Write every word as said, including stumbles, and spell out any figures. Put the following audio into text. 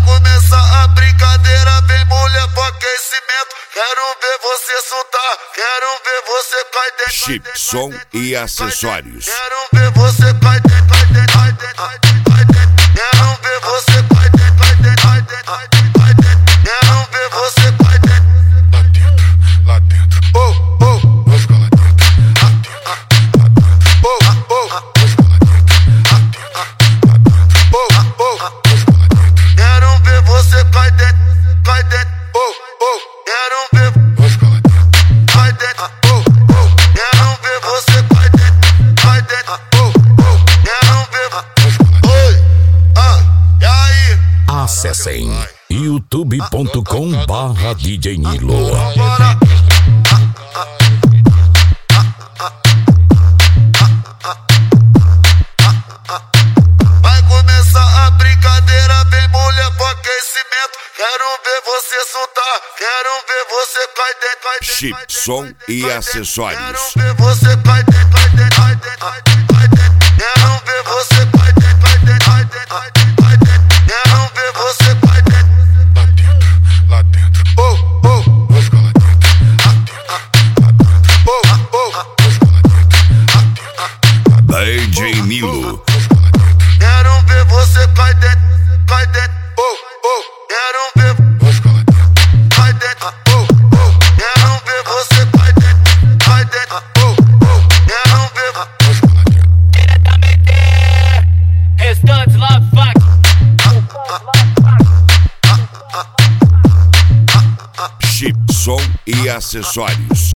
começar a brincadeira, vem mulher pro aquecimento. Quero ver você soltar, quero ver você cair dentro. Chip, som e acessórios. Quero ver você cair dentro, cair dentro, cair dentro, cair dentro. Quero ver você cair dentro, cair dentro, cair dentro, cair dentro. Quero ver você cair dentro. Lá dentro, lá dentro. Oh, oh, vou ficar lá dentro. Lá dentro, lá dentro. Oh, oh, vou ficar lá dentro. Lá dentro, lá dentro. Oh, oh, vou ficar lá dentro. Quero ver você cair dentro, cair dentro. Oh, oh, Quero ver vou ficar lá dentro. cair dentro. Oh, oh, Quero ver você cair dentro, cair dentro. oh, oh, Quero ver. vou ficar lá dentro. Oi, ah, e aí? Acessem youtube ponto com barra D J Nilo. Bora. Vai começar a brincadeira, vem mulher pro aquecimento. Quero ver você soltar, quero ver você cair dentro, cair dentro. Chip, som e acessórios. Quero ver você cair dentro, cair dentro, cair dentro, cair dentro, cair dentro. Quero ver você cair dentro, cair dentro, cair dentro, cair dentro, cair dentro. Quero ver você cair dentro. Lá dentro, lá dentro. Oh, oh, vou ficar lá dentro. Lá dentro, lá dentro. Oh, oh, vou ficar lá dentro. Lá dentro, lá dentro. D J Nilo. Vou ficar lá dentro. Quero ver você cair dentro, cair dentro. Oh, oh, Quero ver vou ficar lá dentro. cair dentro. Oh, oh, Quero ver você cair dentro, cair dentro. oh, oh, Quero ver. vou ficar lá dentro. Diretamente, restantes lá, fuck. Chip, som e acessórios.